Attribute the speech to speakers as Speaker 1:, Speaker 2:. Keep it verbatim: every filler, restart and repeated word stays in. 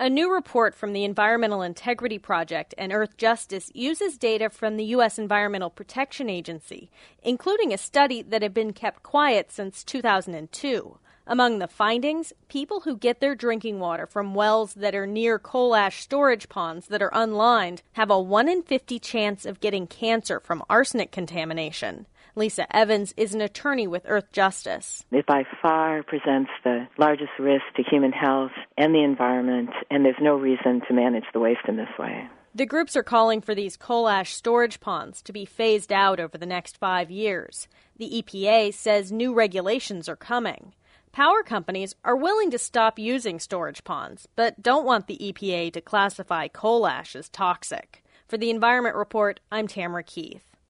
Speaker 1: A new report from the Environmental Integrity Project and Earth Justice uses data from the U S Environmental Protection Agency, including a study that had been kept quiet since two thousand two. Among the findings, people who get their drinking water from wells that are near coal ash storage ponds that are unlined have a one in fifty chance of getting cancer from arsenic contamination. Lisa Evans is an attorney with Earth Justice.
Speaker 2: It by far presents the largest risk to human health and the environment, and there's no reason to manage the waste in this way.
Speaker 1: The groups are calling for these coal ash storage ponds to be phased out over the next five years. The E P A says new regulations are coming. Power companies are willing to stop using storage ponds, but don't want the E P A to classify coal ash as toxic. For the Environment Report, I'm Tamara Keith.